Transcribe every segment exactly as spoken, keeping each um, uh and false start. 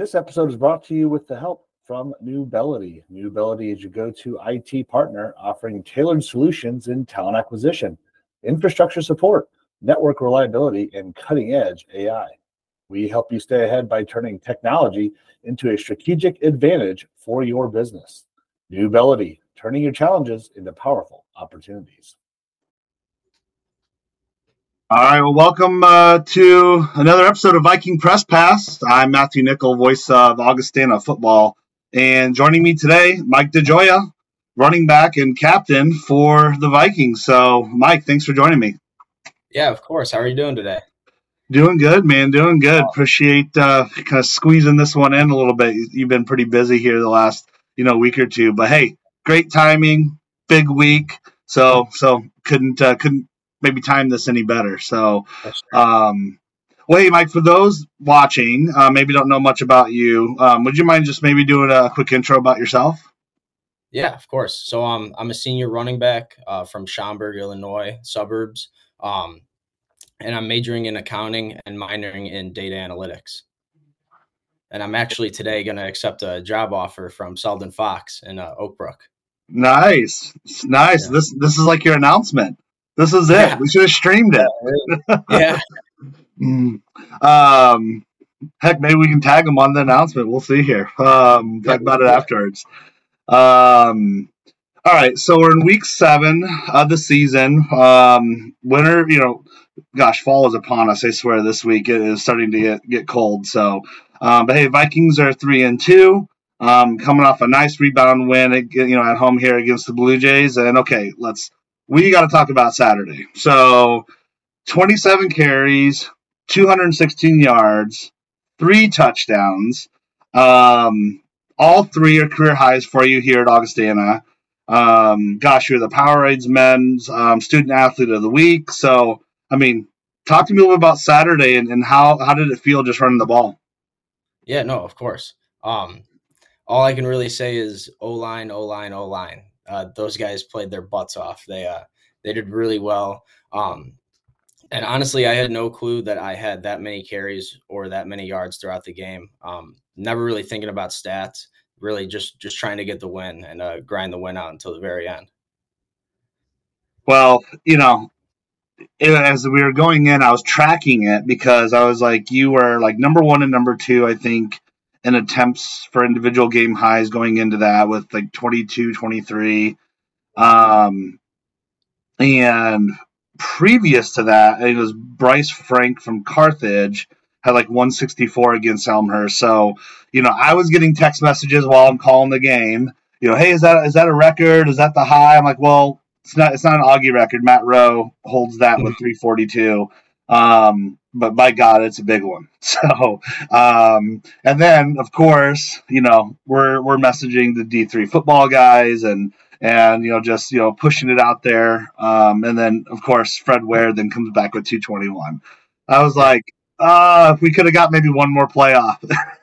This episode is brought to you with the help from Newbelity. Newbelity is your go-to I T partner offering tailored solutions in talent acquisition, infrastructure support, network reliability, and cutting-edge A I. We help you stay ahead by turning technology into a strategic advantage for your business. Newbelity, turning your challenges into powerful opportunities. All right, well, welcome uh, to another episode of Viking Press Pass. I'm Matthew Nickel, voice of Augustana football, and joining me today, Mike DeGioia, running back and captain for the Vikings. So, Mike, thanks for joining me. Yeah, of course. How are you doing today? Doing good, man. Doing good. Appreciate uh, kind of squeezing this one in a little bit. You've been pretty busy here the last, you know, week or two, but hey, great timing, big week. So, so couldn't uh, couldn't. maybe time this any better. So, um, well, hey, Mike, for those watching, uh, maybe don't know much about you, um, would you mind just maybe doing a quick intro about yourself? Yeah, of course. So um, I'm a senior running back uh, from Schaumburg, Illinois, suburbs, um, and I'm majoring in accounting and minoring in data analytics. And I'm actually today going to accept a job offer from Selden Fox in uh, Oak Brook. Nice. Nice. Yeah. This This is like your announcement. This is it. Yeah. We should have streamed it. Yeah. um, heck, maybe we can tag them on the announcement. We'll see here. Um, talk yeah, about it yeah. afterwards. Um, all right. So we're in week seven of the season. Um, winter, you know, gosh, fall is upon us. I swear this week it is starting to get, get cold. So, um, but hey, Vikings are three and two. Um, coming off a nice rebound win, at, you know, at home here against the Blue Jays. And okay, let's. We got to talk about Saturday. So, twenty-seven carries, two hundred sixteen yards, three touchdowns. Um, all three are career highs for you here at Augustana. Um, gosh, you're the Powerades men's um, student athlete of the week. So, I mean, talk to me a little bit about Saturday and, and how, how did it feel just running the ball? Yeah, no, of course. Um, all I can really say is O-line, O-line, O-line. Uh, those guys played their butts off. They uh, they did really well. Um, and honestly, I had no clue that I had that many carries or that many yards throughout the game. Um, never really thinking about stats, really just, just trying to get the win and uh, grind the win out until the very end. Well, you know, it, as we were going in, I was tracking it because I was like, you were like number one and number two, I think, in attempts for individual game highs going into that with like twenty-two, twenty-three. Um, and previous to that, it was Bryce Frank from Carthage had like one sixty-four against Elmhurst. So, you know, I was getting text messages while I'm calling the game. You know, hey, is that is that a record? Is that the high? I'm like, well, it's not. It's not an Augie record. Matt Rowe holds that with three forty-two. Um, but by God, it's a big one. So, um, and then of course, you know, we're we're messaging the D three football guys and. And, you know, just, you know, pushing it out there. Um, and then, of course, Fred Ware then comes back with two twenty-one. I was like, uh, if we could have got maybe one more playoff.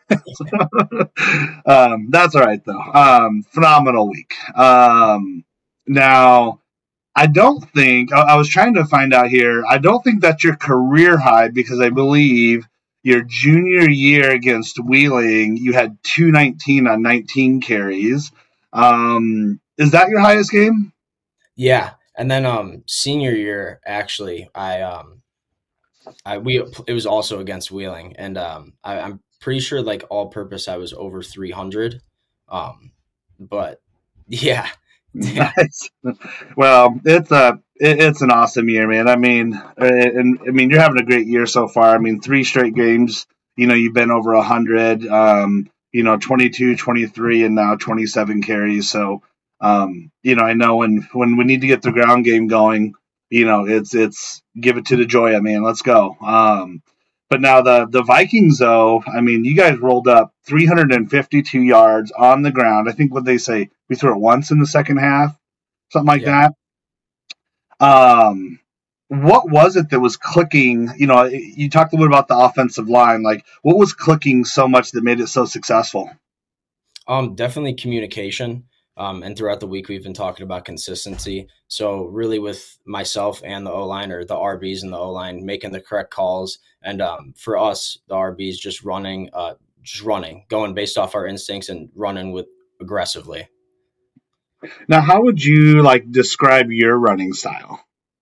um, that's all right, though. Um, phenomenal week. Um, now, I don't think, I, I was trying to find out here, I don't think that's your career high because I believe your junior year against Wheeling, you had two nineteen on nineteen carries. Um, Is that your highest game? Yeah, and then um, senior year actually, I um, I we it was also against Wheeling, and um, I, I'm pretty sure like all purpose I was over three hundred, um, but yeah. Nice. Well, it's a it, it's an awesome year, man. I mean, and I mean you're having a great year so far. I mean, three straight games. You know, you've been over a hundred. Um, you know, twenty-two, twenty-three, and now twenty-seven carries. So. Um, you know, I know when, when we need to get the ground game going, you know, it's it's give it to DeGioia, man. Let's go. Um, but now the the Vikings, though, I mean, you guys rolled up three hundred fifty-two yards on the ground. I think what they say, we threw it once in the second half, something like yeah. that. Um, what was it that was clicking? You know, you talked a little bit about the offensive line. Like, what was clicking so much that made it so successful? Um, definitely communication. Um, and throughout the week, we've been talking about consistency. So really with myself and the O-line or the R Bs and the O-line making the correct calls. And um, for us, the R Bs just running, uh, just running, going based off our instincts and running with aggressively. Now, how would you like describe your running style?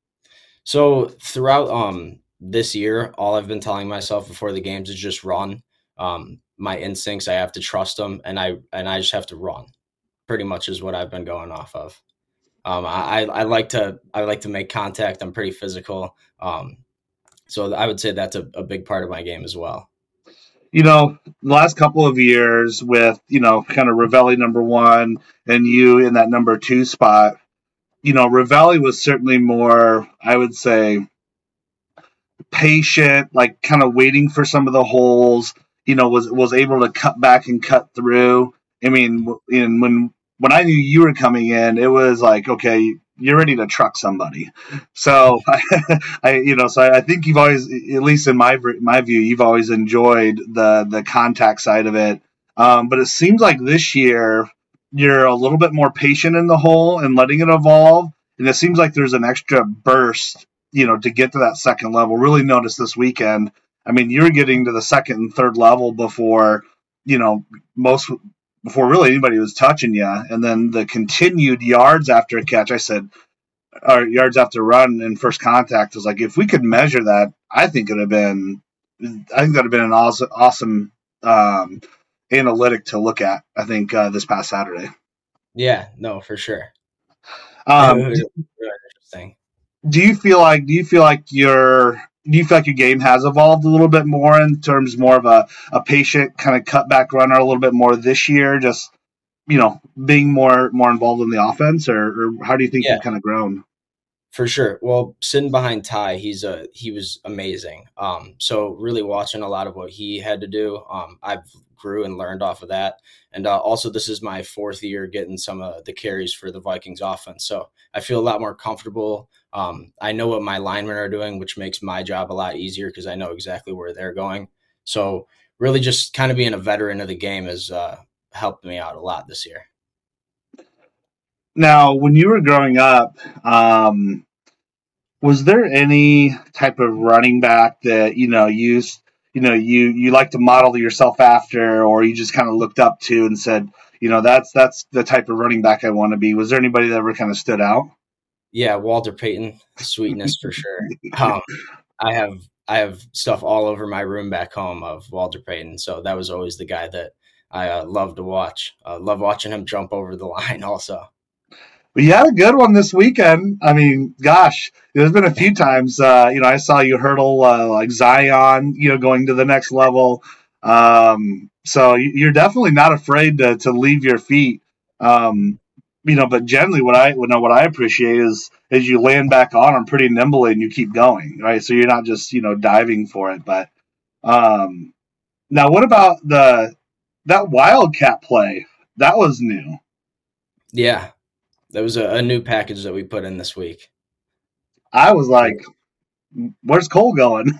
So throughout um this year, all I've been telling myself before the games is just run. Um, my instincts, I have to trust them, and I and I just have to run. Pretty much is what I've been going off of. Um, I, I like to I like to make contact. I'm pretty physical. Um, so I would say that's a, a big part of my game as well. You know, the last couple of years with, you know, kind of Ravelli number one and you in that number two spot, you know, Ravelli was certainly more, I would say, patient, like kind of waiting for some of the holes, you know, was was able to cut back and cut through. I mean, in, when when I knew you were coming in, it was like, okay, you're ready to truck somebody. So I, I you know, so I think you've always, at least in my my view, you've always enjoyed the the contact side of it. Um, but it seems like this year you're a little bit more patient in the hole and letting it evolve. And it seems like there's an extra burst, you know, to get to that second level. Really noticed this weekend. I mean, you're getting to the second and third level before, you know, most before really anybody was touching you. And then the continued yards after a catch, I said, or yards after run and first contact was like, if we could measure that, I think it would have been, I think that would have been an awesome, awesome um, analytic to look at, I think, uh, this past Saturday. Yeah, no, for sure. Um, interesting. Do you feel like, do you feel like your, do you feel like your game has evolved a little bit more in terms more of a, a patient kind of cutback runner a little bit more this year, just, you know, being more, more involved in the offense, or, or how do you think yeah. you've kind of grown? For sure. Well, sitting behind Ty, he's a, he was amazing. Um, so really watching a lot of what he had to do, um, I've grew and learned off of that. And uh, also this is my fourth year getting some of the carries for the Vikings offense. So I feel a lot more comfortable. Um, I know what my linemen are doing, which makes my job a lot easier because I know exactly where they're going. So really just kind of being a veteran of the game has uh, helped me out a lot this year. Now, when you were growing up, um, was there any type of running back that, you know, you, you know, you, you like to model yourself after, or you just kind of looked up to and said, you know, that's, that's the type of running back I want to be? Was there anybody that ever kind of stood out? Yeah, Walter Payton, sweetness for sure. Um, I have I have stuff all over my room back home of Walter Payton, so that was always the guy that I uh, loved to watch. I uh, love watching him jump over the line also. Well, you had a good one this weekend. I mean, gosh, there's been a few times, uh, you know, I saw you hurdle uh, like Zion, you know, going to the next level. Um, so you're definitely not afraid to, to leave your feet. Um, You know, but generally, what I you know what I appreciate is is you land back on them pretty nimbly and you keep going, right? So you're not just you know diving for it. But um, now, what about the that wildcat play? That was new. Yeah, that was a, a new package that we put in this week. I was like, "Where's Cole going?"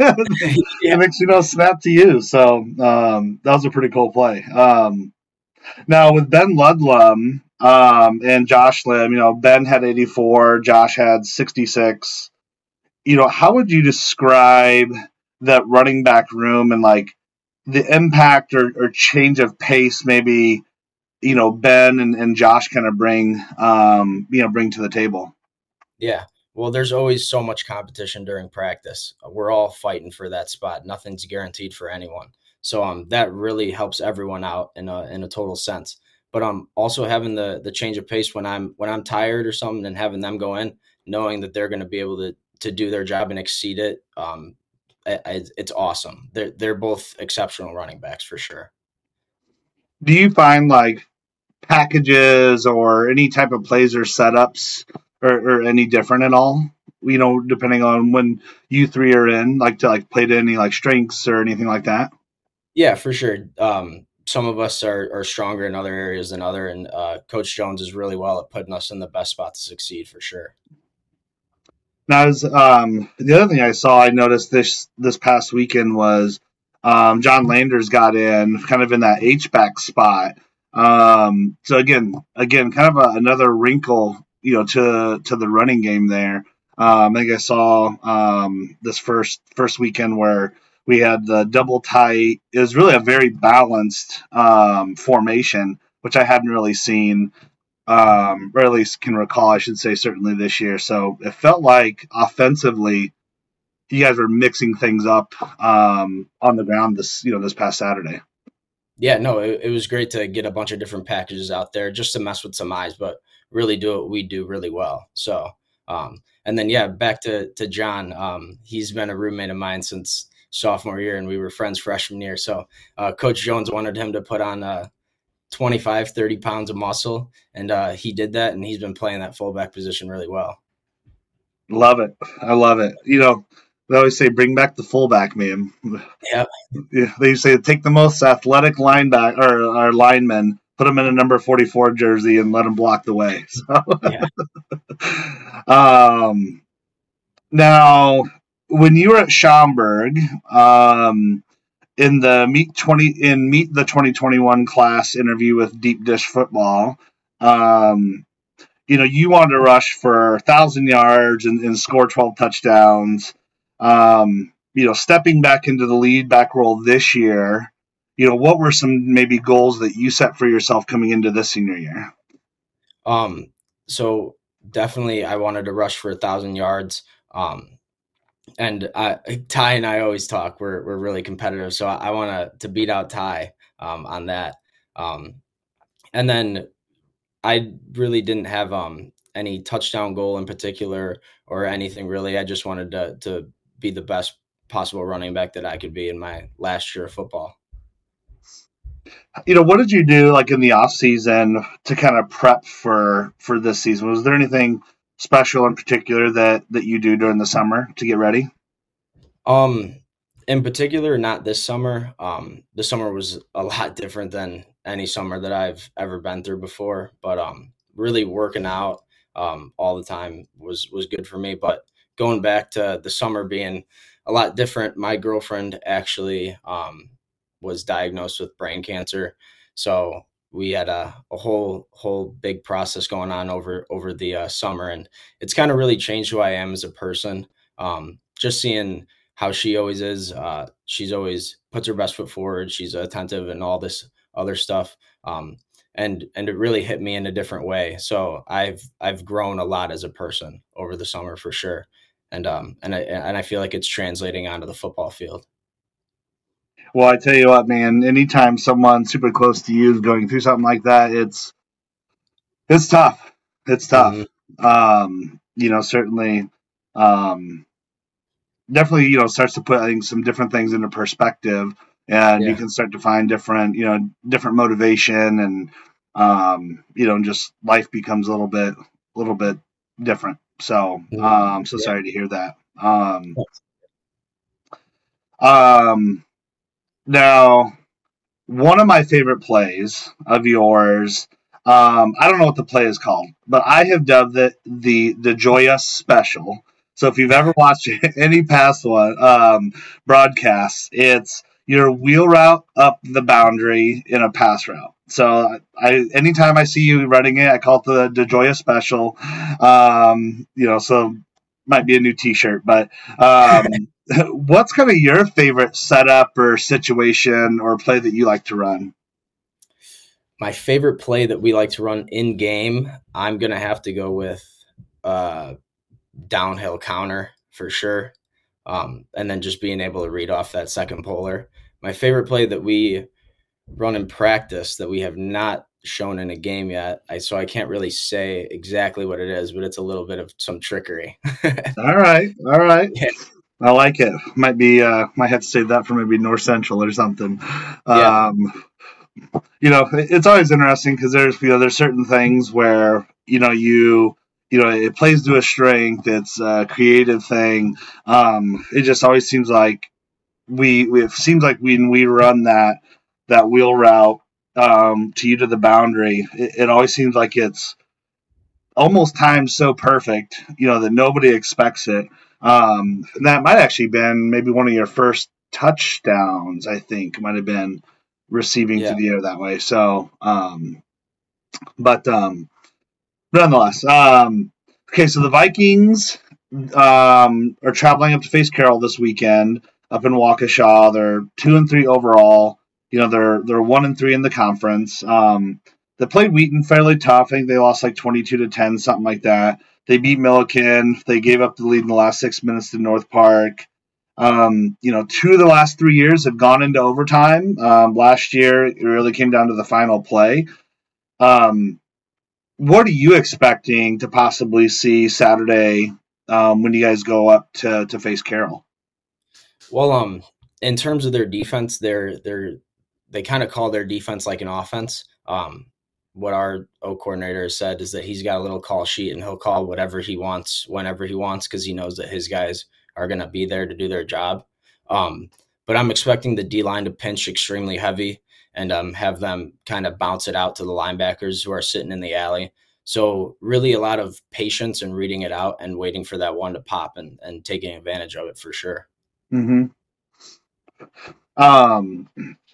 It makes you know snap to you. So um, that was a pretty cool play. Um, now with Ben Ludlam. Um, and Josh Lim, you know, Ben had eighty-four, Josh had sixty-six. You know, how would you describe that running back room and like the impact or, or change of pace maybe, you know, Ben and, and Josh kind of bring, um, you know, bring to the table? Yeah. Well, there's always so much competition during practice. We're all fighting for that spot. Nothing's guaranteed for anyone. So um, that really helps everyone out in a, in a total sense. But um, also having the the change of pace when I'm when I'm tired or something, and having them go in, knowing that they're going to be able to to do their job and exceed it, um, it, it's awesome. They're they're both exceptional running backs for sure. Do you find like packages or any type of plays or setups or, or any different at all? You know, depending on when you three are in, like to like play to any like strengths or anything like that. Yeah, for sure. Um, Some of us are, are stronger in other areas than other, and uh, Coach Jones is really well at putting us in the best spot to succeed for sure. Now, as, um, the other thing I saw, I noticed this this past weekend was um, John Landers got in kind of in that H-back spot. Um, so again, again, kind of a, another wrinkle, you know, to to the running game there. Um, I think I saw um, this first first weekend where We had the double tight. It was really a very balanced um, formation, which I hadn't really seen, um, or at least can recall, I should say, certainly this year. So it felt like offensively, you guys were mixing things up um, on the ground this, you know, this past Saturday. Yeah, no, it, it was great to get a bunch of different packages out there just to mess with some eyes, but really do what we do really well. So, um, and then, yeah, back to, to John. Um, he's been a roommate of mine since sophomore year, and we were friends freshman year. So uh, Coach Jones wanted him to put on uh, twenty-five, thirty pounds of muscle, and uh, he did that, and he's been playing that fullback position really well. Love it. I love it. You know, they always say, bring back the fullback, man. Yep. Yeah, they say take the most athletic linebacker or, or lineman, put him in a number forty-four jersey, and let him block the way. So, Yeah. um, now, when you were at Schaumburg, um, in the meet twenty in meet the twenty twenty-one class interview with Deep Dish Football, um, you know, you wanted to rush for a thousand yards and, and score twelve touchdowns. Um, you know, stepping back into the lead back role this year, you know, what were some maybe goals that you set for yourself coming into this senior year? Um, so definitely I wanted to rush for a thousand yards. Um, and I, Ty and I always talk, we're, we're really competitive. So I, I want to, to beat out Ty, um, on that. Um, and then I really didn't have, um, any touchdown goal in particular or anything really. I just wanted to, to be the best possible running back that I could be in my last year of football. You know, what did you do like in the off season to kind of prep for for this season? Was there anything special in particular that that you do during the summer to get ready? Um, in particular, not this summer. Um, the summer was a lot different than any summer that I've ever been through before. But um, really working out um all the time was was good for me. But going back to the summer being a lot different, my girlfriend actually um was diagnosed with brain cancer. So we had a, a whole whole big process going on over over the uh, summer, and it's kind of really changed who I am as a person. Um, just seeing how she always is. Uh, she's always puts her best foot forward. She's attentive and all this other stuff. Um, and and it really hit me in a different way. So I've I've grown a lot as a person over the summer for sure. And um and I and I feel like it's translating onto the football field. Well, I tell you what, man. Anytime someone super close to you is going through something like that, it's it's tough. It's tough. Mm-hmm. Um, you know, certainly, um, definitely, you know, starts to put I think some different things into perspective, and Yeah. you can start to find different, you know, different motivation, and um, you know, and just life becomes a little bit, a little bit different. So, Mhm. um, so Yeah. sorry to hear that. Um, um, now, one of my favorite plays of yours, um, I don't know what the play is called, but I have dubbed it the the Joya Special. So if you've ever watched any past one um, broadcasts, it's your wheel route up the boundary in a pass route. So I, anytime I see you running it, I call it the, the Joya Special. Um, you know, so might be a new T-shirt, but um, what's kind of your favorite setup or situation or play that you like to run? My favorite play that we like to run in game, I'm gonna have to go with uh, downhill counter for sure, um, and then just being able to read off that second polar. My favorite play that we run in practice that we have not shown in a game yet, I so I can't really say exactly what it is, but it's a little bit of some trickery. All right, all right. Yeah. I like it. Might be uh might have to save that for maybe North Central or something. Yeah. Um you know, it's always interesting because there's you know there's certain things where you know you you know it plays to a strength. It's a creative thing. Um, it just always seems like we, we it seems like when we run that that wheel route um, to you to the boundary, it, it always seems like it's almost timed so perfect, you know, that nobody expects it. Um, that might actually been maybe one of your first touchdowns. I think might have been receiving Yeah. through the air that way. So, um, but um, nonetheless, um, okay. So the Vikings um, are traveling up to face Carroll this weekend. up in Waukesha. They're two and three overall. You know, they're they're one and three in the conference. Um, they played Wheaton fairly tough. I think they lost like twenty-two to ten, something like that. They beat Milliken. They gave up the lead in the last six minutes to North Park. Um, you know, two of the last three years have gone into overtime. Um, last year, it really came down to the final play. Um, what are you expecting to possibly see Saturday um, when you guys go up to, to face Carroll? Well, um, in terms of their defense, they're they're they kind of call their defense like an offense. Um, what our O coordinator has said is that he's got a little call sheet and he'll call whatever he wants, whenever he wants, because he knows that his guys are going to be there to do their job. Um, but I'm expecting the D-line to pinch extremely heavy and um, have them kind of bounce it out to the linebackers who are sitting in the alley. So really a lot of patience and reading it out and waiting for that one to pop and, and taking advantage of it for sure. Mm-hmm. Um,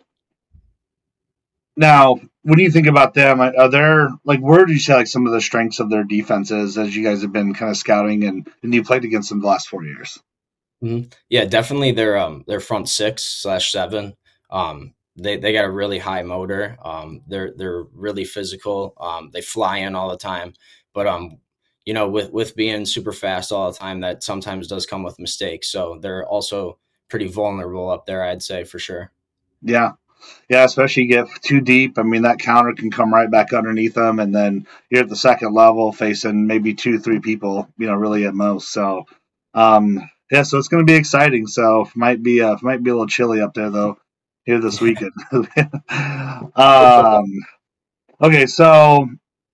now, what do you think about them? Are there, like, where do you see like some of the strengths of their defenses as you guys have been kind of scouting and, and you played against them the last four years? Mm-hmm. Yeah, definitely their um their front six slash seven. Um, they they got a really high motor. Um, they're they're really physical. Um, they fly in all the time, but um, you know, with with being super fast all the time, that sometimes does come with mistakes. So they're also pretty vulnerable up there, I'd say for sure. Yeah. Yeah, especially you get too deep. I mean, that counter can come right back underneath them, and then you're at the second level facing maybe two, three people, you know, really at most. So, um, yeah, so it's going to be exciting. So it might be uh, might be a little chilly up there though here this weekend. um, okay, so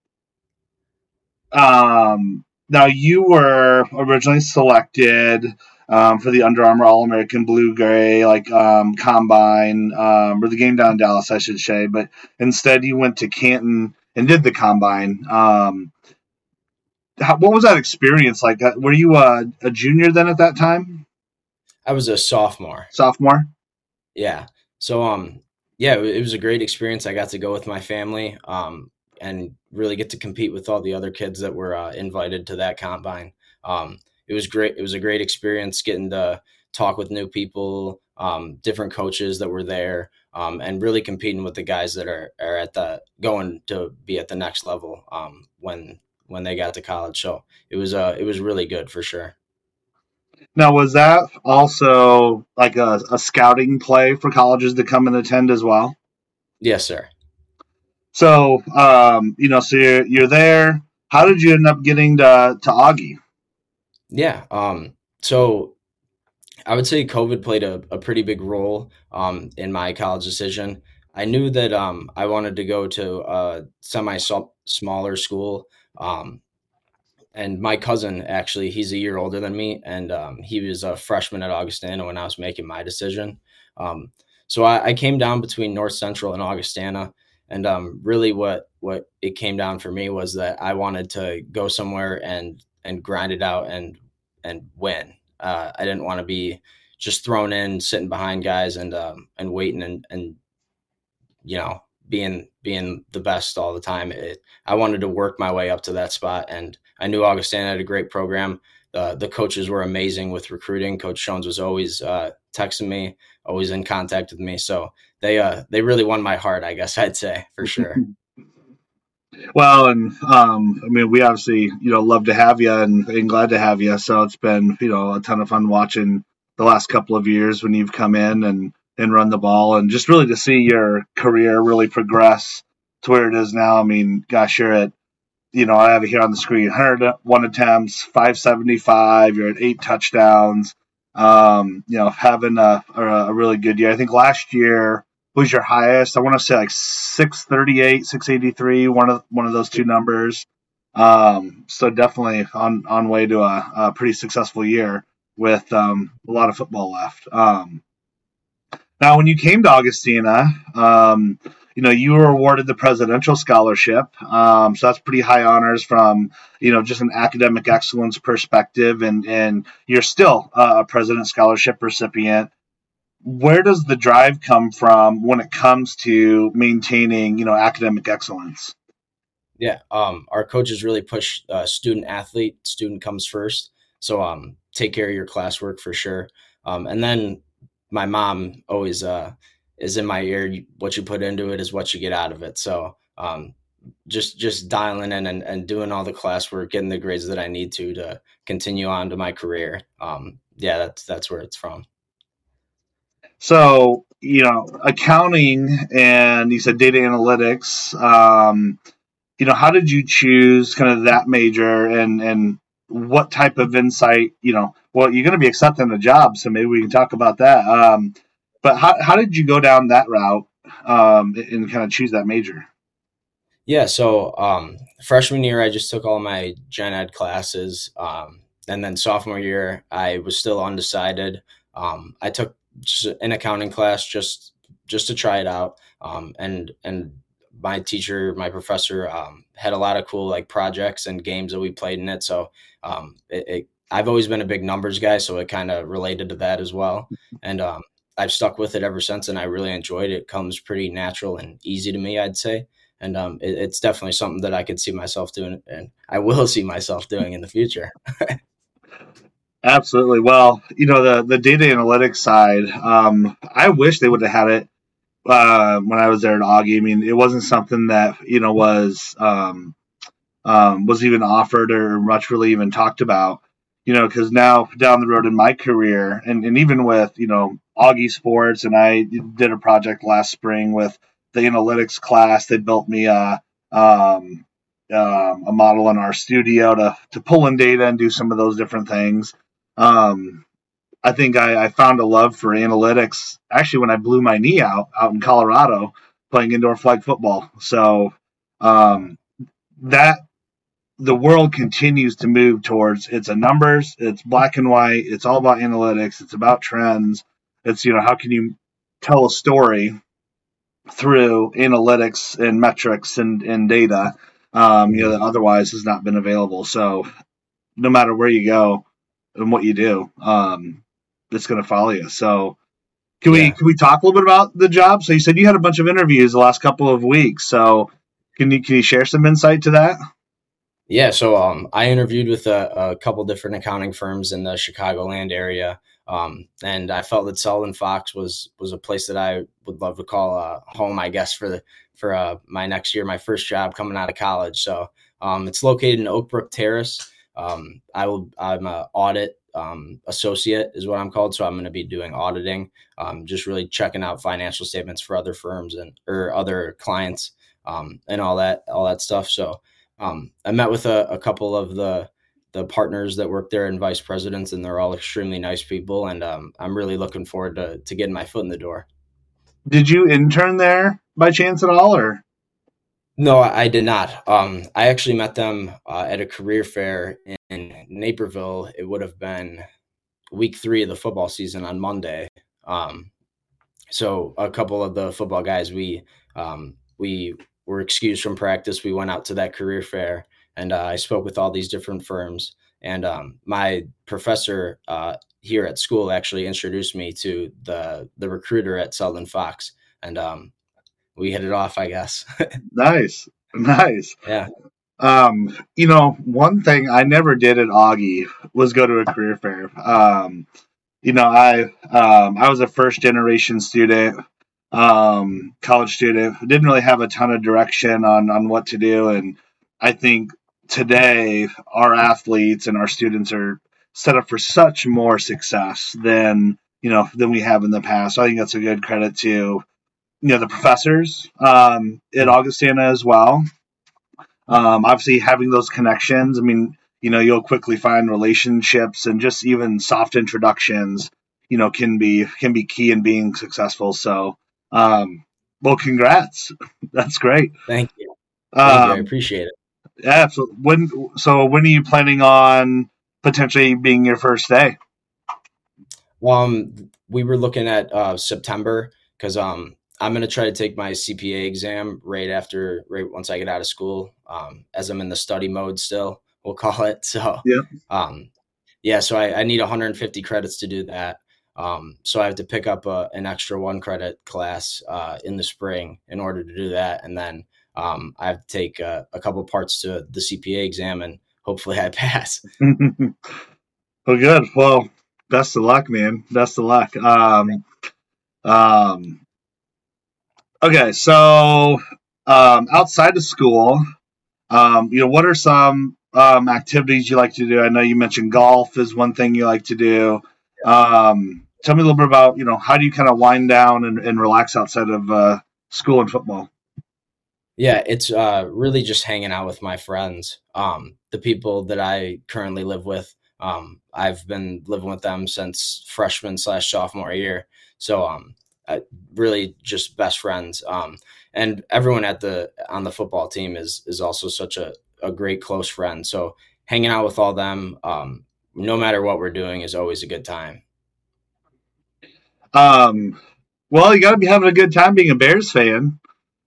um, now you were originally selected um, for the Under Armour All American Blue Gray like um, combine um, or the game down in Dallas, I should say. But instead, you went to Canton and did the combine. Um, how, what was that experience like? Were you a, a junior then at that time? I was a sophomore. Sophomore. Yeah. So um, yeah, it was a great experience. I got to go with my family. Um, and really get to compete with all the other kids that were uh, invited to that combine. Um, it was great. It was a great experience getting to talk with new people, um, different coaches that were there, um, and really competing with the guys that are, are at the going to be at the next level um, when when they got to college. So it was uh, it was really good for sure. Now, was that also like a, a scouting play for colleges to come and attend as well? Yes, sir. So, um, you know, so you're, you're there. How did you end up getting to, to Augie? Yeah. Um, so I would say COVID played a, a pretty big role um, in my college decision. I knew that um, I wanted to go to a semi smaller school. Um, and my cousin, actually, he's a year older than me. And um, he was a freshman at Augustana when I was making my decision. Um, so I, I came down between North Central and Augustana. And um, really what, what it came down for me was that I wanted to go somewhere and, and grind it out and, and win. Uh, I didn't want to be just thrown in, sitting behind guys and, um, and waiting and, and, you know, being, being the best all the time. It, I wanted to work my way up to that spot. And I knew Augustana had a great program. The, the coaches were amazing with recruiting. Coach Jones was always uh, texting me, always in contact with me. So they uh, they really won my heart, I guess I'd say, for sure. Well, and um, I mean, we obviously, you know, love to have you and, and glad to have you. So it's been, you know, a ton of fun watching the last couple of years when you've come in and, and run the ball and just really to see your career really progress to where it is now. I mean, gosh, you're at, you know, I have it here on the screen, one hundred one attempts, five seventy-five, you're at eight touchdowns, um, you know, having a, a really good year. I think last year was your highest. I want to say like six thirty-eight, six eighty-three, one of one of those two numbers. Um, so definitely on, on way to a, a pretty successful year with um, a lot of football left. Um, now, when you came to Augustana, um, you know, you were awarded the Presidential Scholarship. Um, so that's pretty high honors from, you know, just an academic excellence perspective. And, and you're still a President's Scholarship recipient. Where does the drive come from when it comes to maintaining, you know, academic excellence? Yeah, um, our coaches really push uh, student athlete. Student comes first. So um, take care of your classwork for sure. Um, and then my mom always uh, is in my ear. What you put into it is what you get out of it. So um, just just dialing in and, and doing all the classwork, getting the grades that I need to to continue on to my career. Um, yeah, that's that's where it's from. So, you know, accounting and you said data analytics. Um, you know, how did you choose kind of that major, and and what type of insight? You know, well, you're going to be accepting a job, so maybe we can talk about that. Um, but how how did you go down that route um, and kind of choose that major? Yeah, so um, freshman year, I just took all my gen ed classes. Um, and then sophomore year, I was still undecided. Um, I took just an accounting class just just to try it out. Um, and and my teacher, my professor, um, had a lot of cool like projects and games that we played in it. So um, it, it, I've always been a big numbers guy, so it kind of related to that as well. And um, I've stuck with it ever since, and I really enjoyed it. It comes pretty natural and easy to me, I'd say. And um, it, it's definitely something that I could see myself doing, and I will see myself doing in the future. Absolutely. Well, you know, the the data analytics side, um, I wish they would have had it uh, when I was there at Augie. I mean, it wasn't something that you know was um, um, was even offered or much really even talked about. You know, because now down the road in my career, and, and even with you know Augie Sports, and I did a project last spring with the analytics class. They built me a um, um, a model in our studio to to pull in data and do some of those different things. Um, I think I, I found a love for analytics actually when I blew my knee out out in Colorado playing indoor flag football. So um, that the world continues to move towards it's a numbers, it's black and white, it's all about analytics, it's about trends. It's you know how can you tell a story through analytics and metrics and, and data, um, you know that otherwise has not been available. So no matter where you go and what you do, um, it's going to follow you. So can we Yeah. can we talk a little bit about the job? So you said you had a bunch of interviews the last couple of weeks. So can you can you share some insight to that? Yeah, so um, I interviewed with a, a couple different accounting firms in the Chicagoland area, um, and I felt that Selden Fox was was a place that I would love to call uh, home, I guess, for the for uh, my next year, my first job coming out of college. So um, it's located in Oak Brook Terrace. Um, I will I'm an audit um, associate is what I'm called, so I'm going to be doing auditing, um, just really checking out financial statements for other firms and or other clients, um, and all that all that stuff. So. Um, I met with a, a couple of the the partners that work there and vice presidents, and they're all extremely nice people. And um, I'm really looking forward to to getting my foot in the door. Did you intern there by chance at all, or? No, I, I did not. Um, I actually met them uh, at a career fair in Naperville. It would have been week three of the football season on Monday. Um, so a couple of the football guys, we um, we were excused from practice. We went out to that career fair, and uh, I spoke with all these different firms. And um, my professor uh, here at school actually introduced me to the the recruiter at Selden Fox, and um, we hit it off, I guess. Nice, nice. Yeah. Um, you know, one thing I never did at Augie was go to a career fair. Um, you know, I um, I was a first generation student, um, college student, didn't really have a ton of direction on on what to do, and I think today our athletes and our students are set up for such more success than you know than we have in the past. So I think that's a good credit to you know the professors um, at Augustana as well. Um, obviously, having those connections. I mean, you know, you'll quickly find relationships and just even soft introductions. You know, can be can be key in being successful. So, um, well, congrats. That's great. Thank you. Thank you. I Um, appreciate it. yeah. So when so when are you planning on potentially being your first day? Um, we were looking at uh, September because um, I'm gonna try to take my C P A exam right after, right once I get out of school. Um, as I'm in the study mode still, we'll call it. So, Yeah. um, yeah. So I, I need one hundred fifty credits to do that. Um, so I have to pick up a, an extra one credit class uh, in the spring in order to do that, and then um, I have to take uh, a couple parts to the C P A exam, and hopefully I pass. Well, good. Well, best of luck, man. Best of luck. Um, Um, okay, so um, outside of school, um, you know, what are some um, activities you like to do? I know you mentioned golf is one thing you like to do. Um, tell me a little bit about, you know, how do you kind of wind down and, and relax outside of uh, school and football? Yeah, it's uh, really just hanging out with my friends. Um, the people that I currently live with, um, I've been living with them since freshman slash sophomore year. So um, I, really just best friends. Um, and everyone at the on the football team is is also such a, a great close friend. So hanging out with all them, um, no matter what we're doing, is always a good time. Um, well, you got to be having a good time being a Bears fan.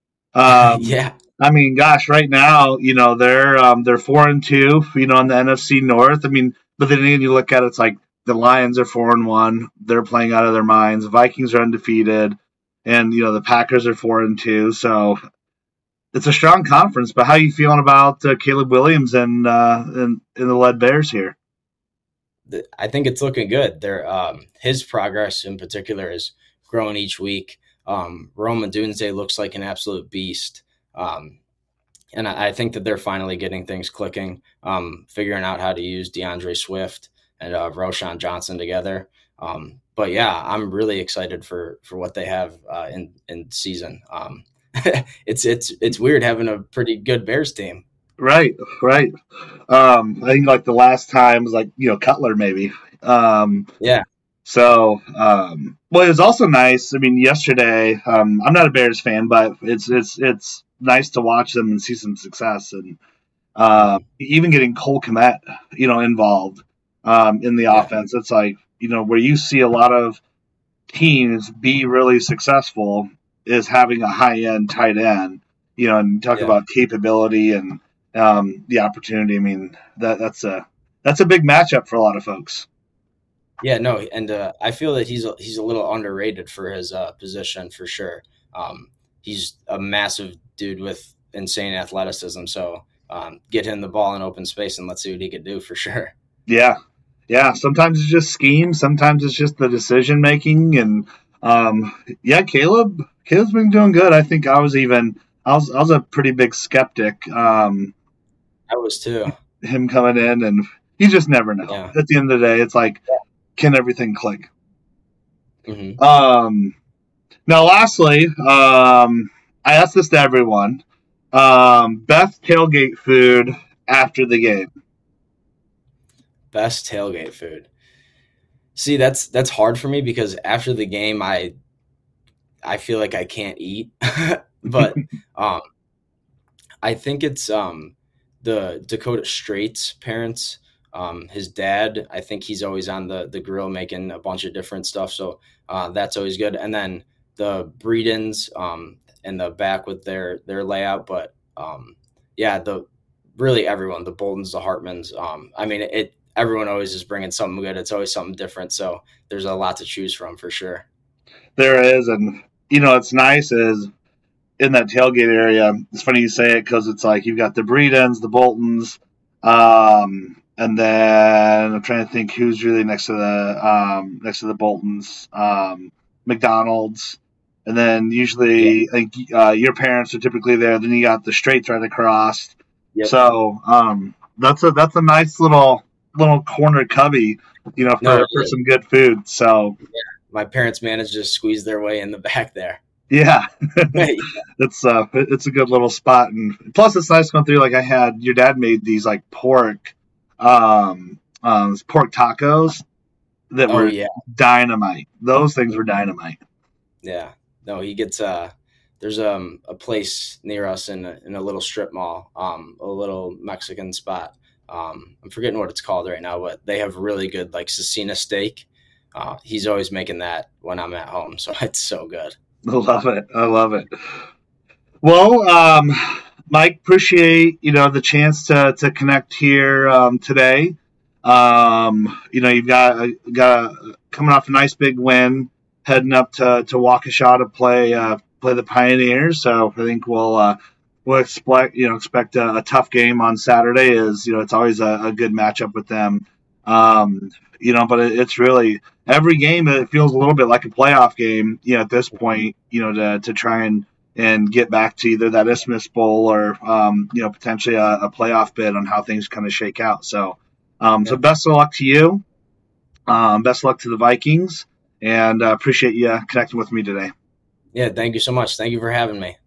Um, Yeah, I mean, gosh, right now, you know, they're um, they're four and two, you know, in the N F C North. I mean, but then again, you look at it, it's like the Lions are four and one, they're playing out of their minds. The Vikings are undefeated, and you know the Packers are four and two. So it's a strong conference. But how are you feeling about uh, Caleb Williams and uh, and, and the lead Bears here? th- I think it's looking good. There, um, his progress in particular is growing each week. Um, Rome Odunze looks like an absolute beast. Um, and I, I think that they're finally getting things clicking, um, figuring out how to use DeAndre Swift and uh, Roshan Johnson together. Um, but yeah, I'm really excited for for what they have uh, in in season. Um, it's it's it's weird having a pretty good Bears team. Right, right. Um, I think like the last time was like you know Cutler maybe. Um, Yeah, So, um, well, it was also nice. I mean, yesterday, um, I'm not a Bears fan, but it's it's it's nice to watch them and see some success, and uh, mhm, even getting Cole Kmet, you know, involved um, in the yeah, offense. It's like you know where you see a lot of teams be really successful is having a high end tight end. You know, and talk yeah. about capability and um, the opportunity. I mean, that that's a that's a big matchup for a lot of folks. Yeah, no, and uh, I feel that he's a, he's a little underrated for his uh, position for sure. Um, he's a massive dude with insane athleticism, so um, get him the ball in open space and let's see what he could do for sure. Yeah, yeah. Sometimes it's just scheme. Sometimes it's just the decision making. And um, yeah, Caleb, Caleb's been doing good. I think I was even I was I was a pretty big skeptic. Um, I was too. him coming in, and you just never know. Yeah. At the end of the day, it's like, can everything click? Hmm. Um, now, lastly, um, I asked this to everyone. Um, best tailgate food after the game. Best tailgate food. See, that's that's hard for me because after the game, I I feel like I can't eat, but um, I think it's um, the Dakota Straits parents. Um, his dad, I think he's always on the the grill making a bunch of different stuff. So uh, that's always good. And then the Breedens um, in the back with their their layout. But um, yeah, the really everyone, the Boltons, the Hartmans. Um, I mean, it. Everyone always is bringing something good. It's always something different. So there's a lot to choose from for sure. There is, and you know, it's nice is in that tailgate area. It's funny you say it because it's like you've got the Breedens, the Boltons, um, and then I'm trying to think who's really next to the um, next to the Boltons, um, McDonald's, and then Yeah. usually I think uh, your parents are typically there. Then you got the Straits right across. Yep. So um, that's a that's a nice little little corner cubby, you know, No, for, it for is. some good food. So My parents managed to squeeze their way in the back there. yeah, it's uh, it's a good little spot, and plus it's nice going through. Like I had your dad made these like pork, um, um, pork tacos that Oh were yeah, dynamite. Those things were dynamite. yeah. No, he gets uh there's um a place near us in a, in a little strip mall, um a little Mexican spot. Um I'm forgetting what it's called right now, but they have really good like cecina steak. Uh he's always making that when I'm at home, so it's so good. I love it. I love it. Well, um, Mike, appreciate you know the chance to to connect here um, today. Um, you know, you've got got a, coming off a nice big win, heading up to to Waukesha to play uh, play the Pioneers. So I think we'll uh, we'll expect you know expect a, a tough game on Saturday. Is you know it's always a, a good matchup with them. Um, you know, but it, it's really every game. It feels a little bit like a playoff game. You know, at this point, you know, to to try and and get back to either that Isthmus Bowl or um, you know, potentially a, a playoff bid on how things kind of shake out. So, um, so best of luck to you. Um, best of luck to the Vikings, and uh, appreciate you uh, connecting with me today. Yeah, thank you so much. Thank you for having me.